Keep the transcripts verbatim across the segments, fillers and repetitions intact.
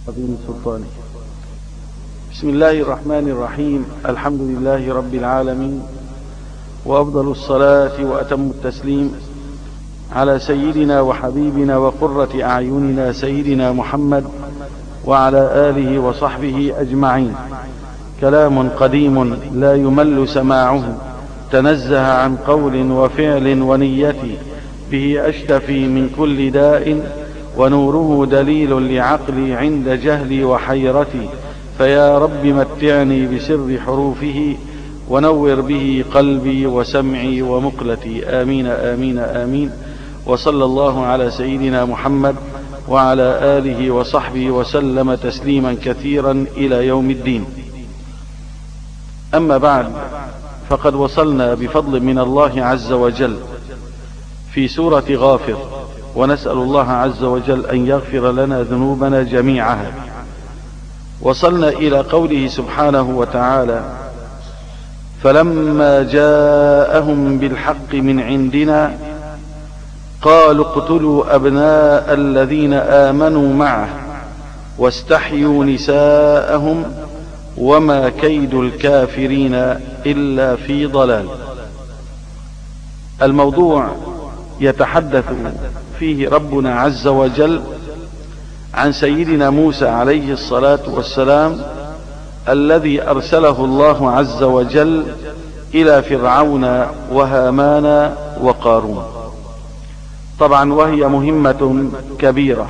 عظيم سلطانه. بسم الله الرحمن الرحيم. الحمد لله رب العالمين، وأفضل الصلاة وأتم التسليم على سيدنا وحبيبنا وقرة أعيننا سيدنا محمد وعلى آله وصحبه أجمعين. كلام قديم لا يمل سماعه، تنزه عن قول وفعل ونية، به أشتفي من كل داء، ونوره دليل لعقلي عند جهلي وحيرتي. فيا رب متعني بسر حروفه، ونور به قلبي وسمعي ومقلتي. آمين آمين آمين. وصلى الله على سيدنا محمد وعلى آله وصحبه وسلم تسليما كثيرا إلى يوم الدين. أما بعد، فقد وصلنا بفضل من الله عز وجل في سورة غافر، ونسأل الله عز وجل أن يغفر لنا ذنوبنا جميعها. وصلنا إلى قوله سبحانه وتعالى: فلما جاءهم بالحق من عندنا قالوا اقتلوا أبناء الذين آمنوا معه واستحيوا نساءهم وما كيد الكافرين إلا في ضلال. الموضوع يتحدث فيه ربنا عز وجل عن سيدنا موسى عليه الصلاة والسلام، الذي أرسله الله عز وجل إلى فرعون وهامان وقارون. طبعا وهي مهمة كبيرة،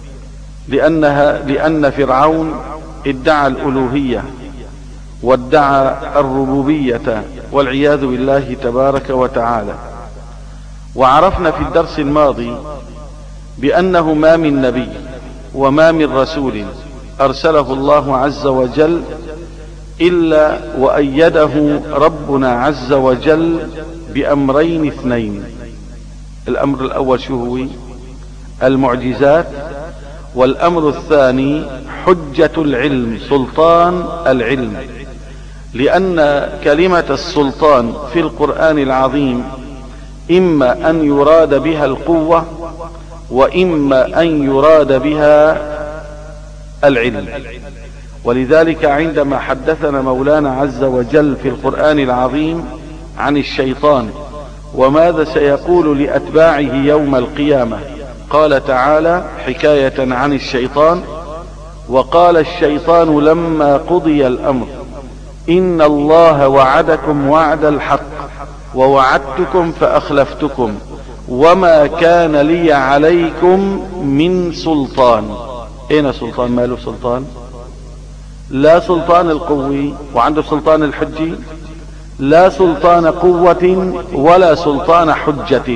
لأنها لأن فرعون ادعى الألوهية وادعى الربوبية والعياذ بالله تبارك وتعالى. وعرفنا في الدرس الماضي بأنه ما من نبي وما من رسول أرسله الله عز وجل إلا وأيده ربنا عز وجل بأمرين اثنين. الأمر الأول شو هو؟ المعجزات. والأمر الثاني حجة العلم، سلطان العلم. لأن كلمة السلطان في القرآن العظيم إما أن يراد بها القوة، وإما أن يراد بها العلم. ولذلك عندما حدثنا مولانا عز وجل في القرآن العظيم عن الشيطان وماذا سيقول لأتباعه يوم القيامة، قال تعالى حكاية عن الشيطان: وقال الشيطان لما قضي الأمر إن الله وعدكم وعد الحق ووعدتكم فأخلفتكم وما كان لي عليكم من سلطان. أين سلطان؟ ما له سلطان؟ لا سلطان القوي وعنده سلطان الحجي، لا سلطان قوة ولا سلطان حجة،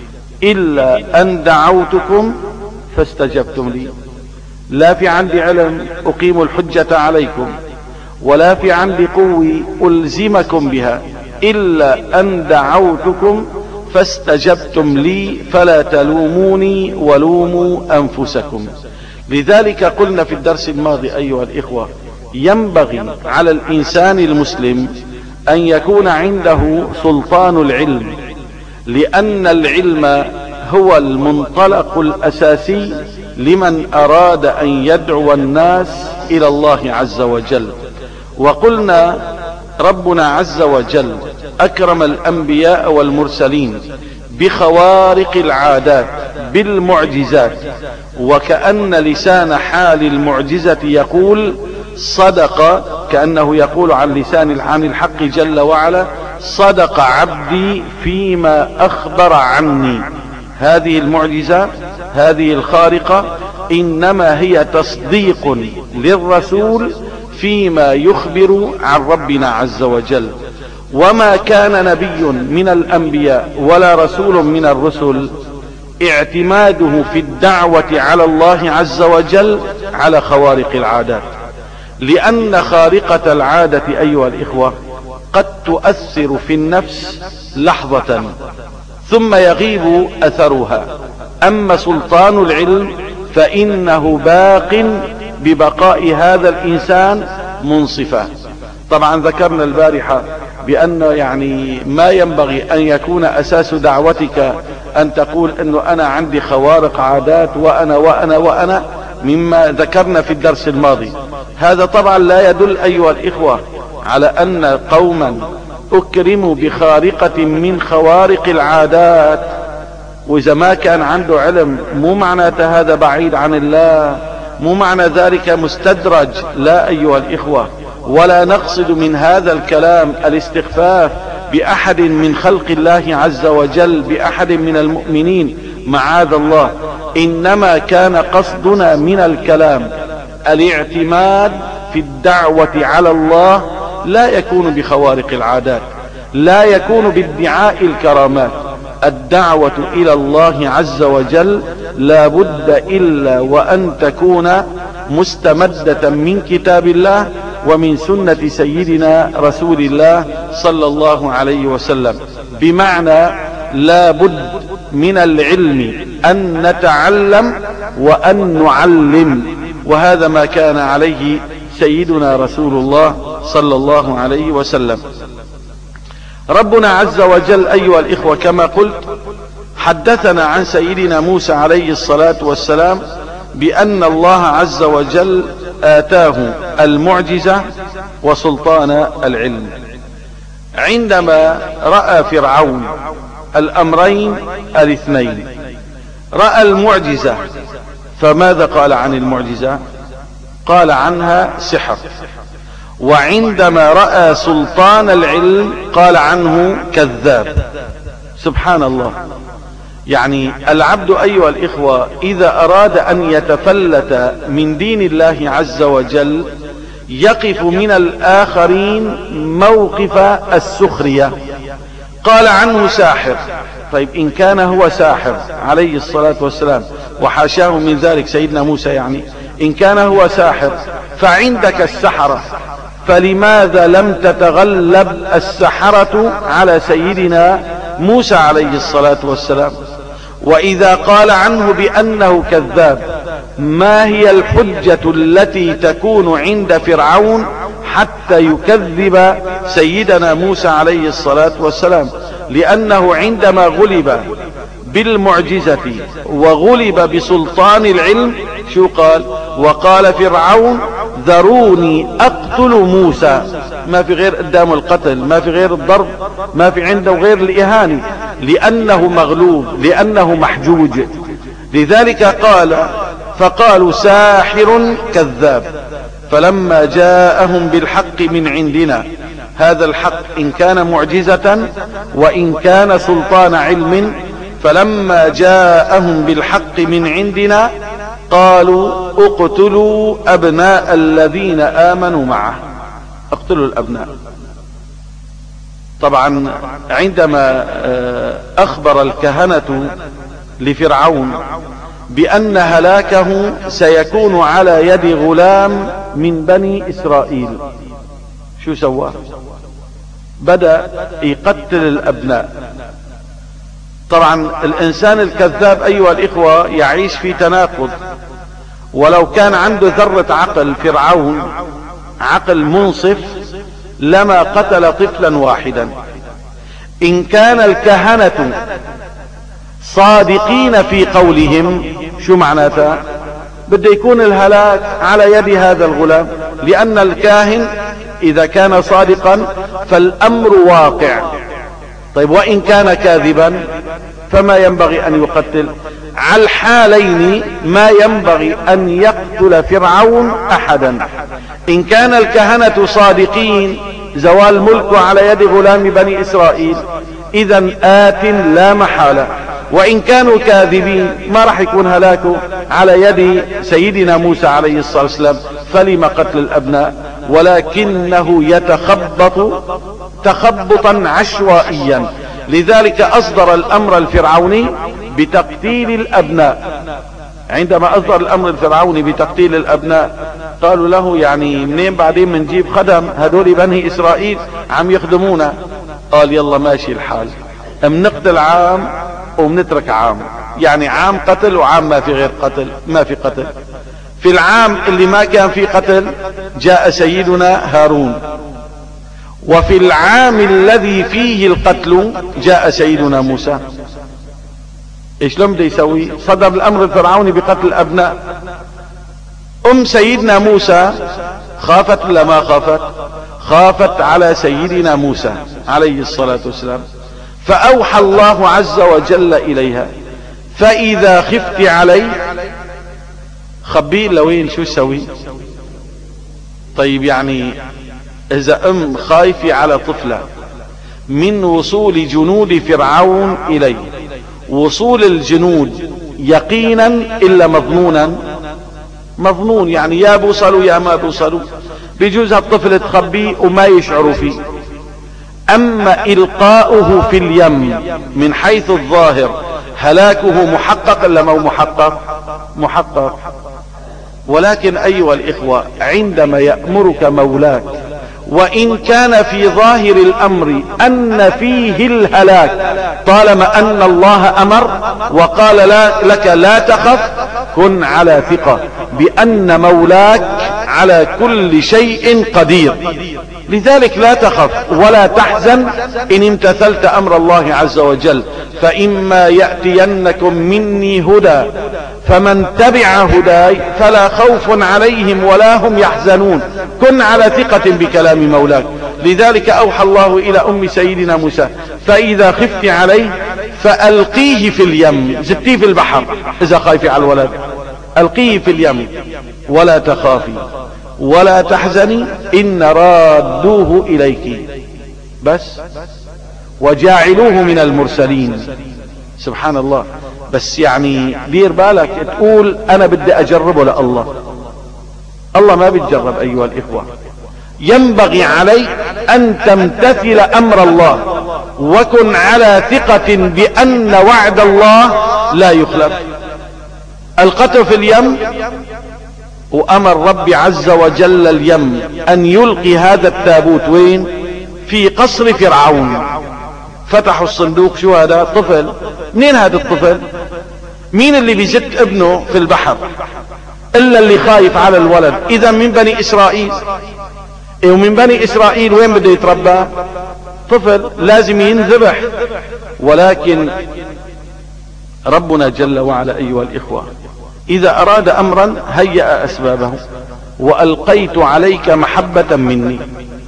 إلا أن دعوتكم فاستجبتم لي. لا في عندي علم أقيم الحجة عليكم، ولا في عندي قوة ألزمكم بها، إلا أن دعوتكم فاستجبتم لي فلا تلوموني ولوموا أنفسكم. لذلك قلنا في الدرس الماضي أيها الإخوة، ينبغي على الإنسان المسلم أن يكون عنده سلطان العلم، لأن العلم هو المنطلق الأساسي لمن أراد أن يدعو الناس إلى الله عز وجل. وقلنا ربنا عز وجل أكرم الأنبياء والمرسلين بخوارق العادات، بالمعجزات، وكأن لسان حال المعجزة يقول صدق، كأنه يقول عن لسان عن الحق جل وعلا: صدق عبدي فيما أخبر عني. هذه المعجزة، هذه الخارقة، إنما هي تصديق للرسول فيما يخبر عن ربنا عز وجل. وما كان نبي من الأنبياء ولا رسول من الرسل اعتماده في الدعوة على الله عز وجل على خوارق العادات، لأن خارقة العادة أيها الإخوة قد تؤثر في النفس لحظة ثم يغيب أثرها. أما سلطان العلم فإنه باق ببقاء هذا الإنسان منصفا. طبعا ذكرنا البارحة بأن يعني ما ينبغي أن يكون أساس دعوتك أن تقول أنه أنا عندي خوارق عادات وأنا وأنا وأنا مما ذكرنا في الدرس الماضي. هذا طبعا لا يدل أيها الإخوة على أن قوما أكرموا بخارقة من خوارق العادات وإذا ما كان عنده علم مو معنى هذا بعيد عن الله، مو معنى ذلك مستدرج، لا أيها الإخوة. ولا نقصد من هذا الكلام الاستخفاف بأحد من خلق الله عز وجل، بأحد من المؤمنين، معاذ الله. إنما كان قصدنا من الكلام الاعتماد في الدعوة على الله لا يكون بخوارق العادات، لا يكون بادعاء الكرامات. الدعوة إلى الله عز وجل لا بد إلا وأن تكون مستمدة من كتاب الله ومن سنة سيدنا رسول الله صلى الله عليه وسلم. بمعنى لا بد من العلم أن نتعلم وأن نعلم، وهذا ما كان عليه سيدنا رسول الله صلى الله عليه وسلم. ربنا عز وجل أيها الإخوة كما قلت حدثنا عن سيدنا موسى عليه الصلاة والسلام بأن الله عز وجل آتاه المعجزة وسلطان العلم. عندما رأى فرعون الأمرين الاثنين، رأى المعجزة فماذا قال عن المعجزة؟ قال عنها سحر. وعندما رأى سلطان العلم قال عنه كذاب. سبحان الله. يعني العبد أيها الإخوة إذا أراد أن يتفلت من دين الله عز وجل يقف من الآخرين موقف السخرية. قال عنه ساحر. طيب إن كان هو ساحر عليه الصلاة والسلام، وحاشاه من ذلك سيدنا موسى، يعني إن كان هو ساحر فعندك السحرة، فلماذا لم تتغلب السحرة على سيدنا موسى عليه الصلاة والسلام؟ وإذا قال عنه بأنه كذاب، ما هي الحجة التي تكون عند فرعون حتى يكذب سيدنا موسى عليه الصلاة والسلام؟ لأنه عندما غلب بالمعجزة وغلب بسلطان العلم شو قال؟ وقال فرعون ذروني أقتل موسى. ما في غير قدام القتل، ما في غير الضرب، ما في عنده غير الإهانة، لأنه مغلوب، لأنه محجوج. لذلك قال فقالوا ساحر كذاب. فلما جاءهم بالحق من عندنا، هذا الحق إن كان معجزة وإن كان سلطان علم، فلما جاءهم بالحق من عندنا قالوا اقتلوا أبناء الذين آمنوا معه. اقتلوا الأبناء. طبعا عندما أخبر الكهنة لفرعون بأن هلاكه سيكون على يد غلام من بني إسرائيل، شو سوى؟ بدأ يقتل الأبناء. طبعا الإنسان الكذاب أيها الإخوة يعيش في تناقض. ولو كان عنده ذرة عقل فرعون، عقل منصف، لما قتل طفلا واحدا. إن كان الكهنة صادقين في قولهم، شو معناتها؟ بده يكون الهلاك على يد هذا الغلام، لأن الكاهن إذا كان صادقا فالأمر واقع. طيب وإن كان كاذبا فما ينبغي أن يقتل؟ على الحالين ما ينبغي أن يقتل فرعون أحدا. إن كان الكهنة صادقين زوال ملكه على يد غلام بني إسرائيل، إذا آت لا محالة. وإن كانوا كاذبين ما راح يكون هلاكه على يد سيدنا موسى عليه الصلاة والسلام. فلما قتل الأبناء؟ ولكنه يتخبط تخبطا عشوائيا. لذلك أصدر الأمر الفرعوني بتقتيل الأبناء. عندما أصدر الأمر الفرعوني بتقتيل الأبناء قالوا له يعني منين بعدين منجيب خدم؟ هدول بني إسرائيل عم يخدمونا. قال يلا ماشي الحال، منقتل عام ومنترك عام، يعني عام قتل وعام ما في غير قتل، ما في قتل. في العام اللي ما كان فيه قتل جاء سيدنا هارون، وفي العام الذي فيه القتل جاء سيدنا موسى. ايش لم بده يسوي؟ صدر الامر الفرعوني بقتل الابناء. ام سيدنا موسى خافت ولا ما خافت؟ خافت على سيدنا موسى عليه الصلاة والسلام، فأوحى الله عز وجل إليها فإذا خفت علي خبيه لوين. شو سوي؟ طيب يعني إذا أم خايفة على طفلة من وصول جنود فرعون إليه، وصول الجنود يقينا إلا مظنونا، مظنون يعني يا بوصلوا يا ما بوصلوا، بيجوز هالطفل تخبيه وما يشعروا فيه. أما إلقاؤه في اليم من حيث الظاهر هلاكه محقق إلا مو محقق؟ محقق. ولكن أيها الإخوة، عندما يأمرك مولاك وإن كان في ظاهر الأمر أن فيه الهلاك، طالما أن الله أمر وقال لا لك لا تخف، كن على ثقة بأن مولاك على كل شيء قدير. لذلك لا تخف ولا تحزن إن امتثلت أمر الله عز وجل، فإما يأتينكم مني هدى فمن تبع هداي فلا خوف عليهم ولا هم يحزنون. كن على ثقة بكلام مولاك. لذلك أوحى الله إلى أم سيدنا موسى فإذا خفت عليه فألقيه في اليم، زتيه في البحر إذا خايف على الولد، ألقيه في اليم ولا تخافي ولا تحزني إن رادوه إليك بس وجاعلوه من المرسلين. سبحان الله. بس يعني دير بالك تقول أنا بدي أجربه لله، الله ما بيتجرب أيها الإخوة. ينبغي عليك أن تمتثل أمر الله وكن على ثقة بأن وعد الله لا يخلف. القته في اليم، وأمر ربي عز وجل اليم أن يلقي هذا التابوت وين؟ في قصر فرعون. فتحوا الصندوق، شو هذا؟ طفل. منين هذا الطفل؟ مين اللي بيزت ابنه في البحر إلا اللي خايف على الولد؟ إذا من بني إسرائيل. ومن بني إسرائيل وين بده يتربى؟ طفل لازم ينذبح. ولكن ربنا جل وعلا أيها الإخوة إذا أراد أمرا هيأ أسبابه. وألقيت عليك محبة مني.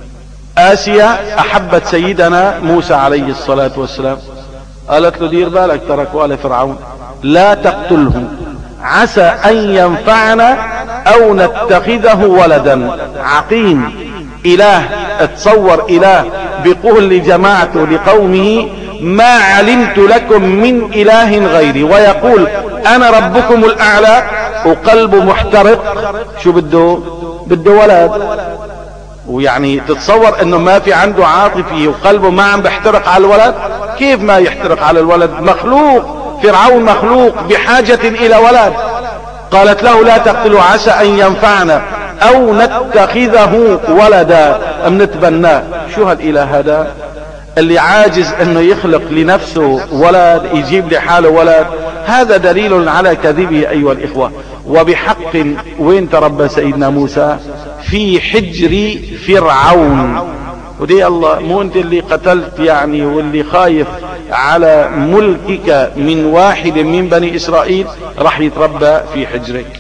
آسيا أحبت سيدنا موسى عليه الصلاة والسلام، قالت له دير بالك تركوا آل فرعون، لا تقتله عسى أن ينفعنا أو نتخذه ولدا. عقيم إله، اتصور إله بيقول لجماعته لقومه ما علمت لكم من إله غيري، ويقول أنا ربكم الأعلى، وقلبه محترق. شو بده؟ بده ولد. ويعني تتصور انه ما في عنده عاطفي وقلبه ما عم بيحترق على الولد؟ كيف ما يحترق على الولد؟ مخلوق، فرعون مخلوق بحاجة الى ولد. قالت له لا تقتلوا عسى ان ينفعنا او نتخذه ولدا، ام نتبناه. شو هالاله هذا اللي عاجز انه يخلق لنفسه ولد، يجيب لحاله ولد؟ هذا دليل على كذبه ايها الاخوة. وبحق وين تربى سيدنا موسى؟ في حجر فرعون. ودي الله، مو انت اللي قتلت يعني واللي خايف على ملكك من واحد من بني اسرائيل راح يتربى في حجرك.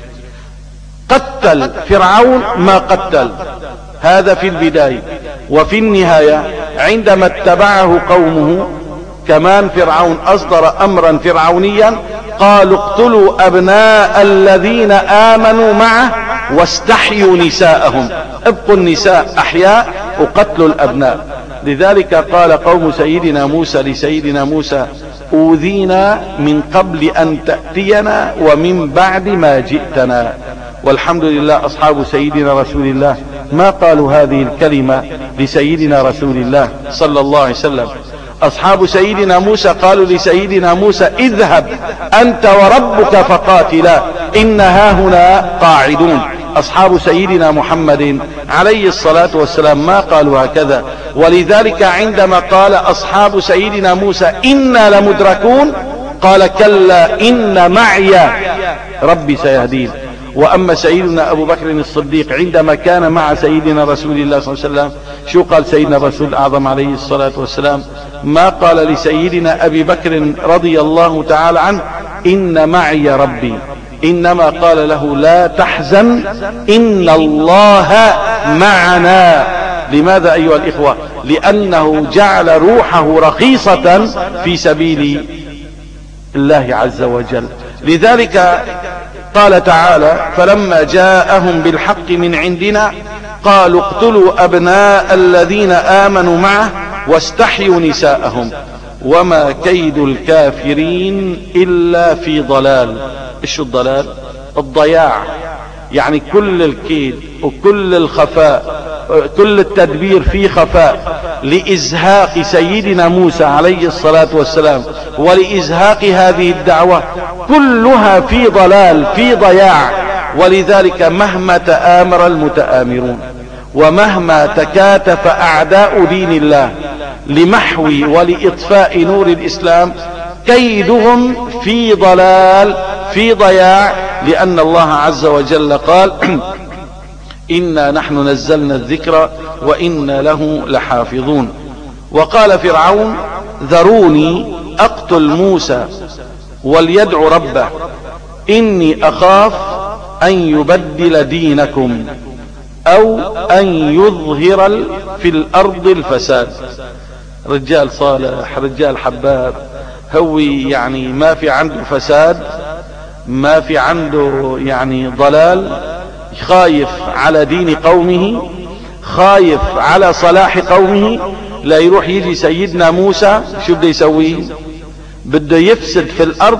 قتل فرعون ما قتل، هذا في البداية. وفي النهاية عندما اتبعه قومه كمان فرعون اصدر امرا فرعونيا، قالوا اقتلوا ابناء الذين امنوا معه واستحيوا نساءهم. ابقوا النساء احياء وقتلوا الابناء. لذلك قال قوم سيدنا موسى لسيدنا موسى اوذينا من قبل ان تأتينا ومن بعد ما جئتنا. والحمد لله اصحاب سيدنا رسول الله ما قالوا هذه الكلمة لسيدنا رسول الله صلى الله عليه وسلم. اصحاب سيدنا موسى قالوا لسيدنا موسى اذهب انت وربك فقاتلا انها هنا قاعدون. اصحاب سيدنا محمد عليه الصلاة والسلام ما قالوا هكذا. ولذلك عندما قال اصحاب سيدنا موسى انا لمدركون، قال كلا ان معي ربي سيهدين. واما سيدنا ابو بكر الصديق عندما كان مع سيدنا رسول الله صلى الله عليه وسلم، شو قال سيدنا الرسول الاعظم عليه الصلاة والسلام؟ ما قال لسيدنا ابي بكر رضي الله تعالى عنه ان معي ربي، إنما قال له لا تحزن إن الله معنا. لماذا أيها الإخوة؟ لأنه جعل روحه رخيصة في سبيل الله عز وجل. لذلك قال تعالى فلما جاءهم بالحق من عندنا قالوا اقتلوا أبناء الذين آمنوا معه واستحيوا نساءهم وما كيد الكافرين إلا في ضلال. إيش الضلال؟ الضياع، يعني كل الكيد وكل الخفاء، كل التدبير في خفاء لإزهاق سيدنا موسى عليه الصلاة والسلام ولإزهاق هذه الدعوة، كلها في ضلال في ضياع. ولذلك مهما تآمر المتآمرون ومهما تكاتف أعداء دين الله لمحو ولإطفاء نور الإسلام كيدهم في ضلال في ضياع، لأن الله عز وجل قال إنا نحن نزلنا الذكر وإنا له لحافظون. وقال فرعون ذروني أقتل موسى وليدع ربه إني أخاف أن يبدل دينكم أو أن يظهر في الأرض الفساد. رجال صالح، رجال حباب، هو يعني ما في عنده فساد، ما في عنده يعني ضلال، خايف على دين قومه، خايف على صلاح قومه. لا يروح يجي سيدنا موسى شو بده يسويه؟ بده يفسد في الأرض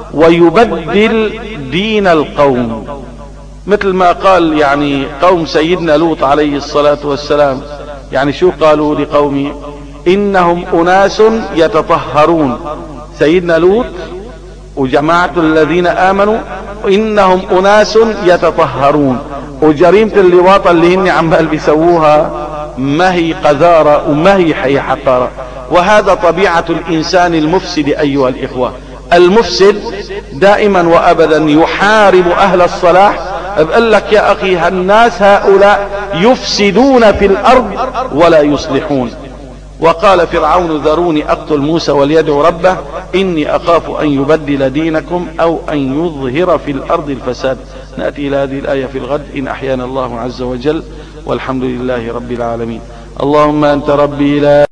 ويبدل دين القوم، مثل ما قال يعني قوم سيدنا لوط عليه الصلاة والسلام. يعني شو قالوا لقومه؟ إنهم أناس يتطهرون. سيدنا لوط وجماعة الذين آمنوا إنهم أناس يتطهرون، وجريمة اللواط اللي هن عمال بيسووها ما هي قذارة وما هي حي حقارة. وهذا طبيعة الإنسان المفسد أيها الإخوة. المفسد دائما وأبدا يحارب أهل الصلاح. بقول لك يا أخي الناس هؤلاء يفسدون في الأرض ولا يصلحون. وقال فرعون ذروني أقتل موسى وليدع ربه إني أخاف أن يبدل دينكم أو أن يظهر في الأرض الفساد. نأتي إلى هذه الآية في الغد إن أحيانا الله عز وجل، والحمد لله رب العالمين. اللهم أنت ربي لا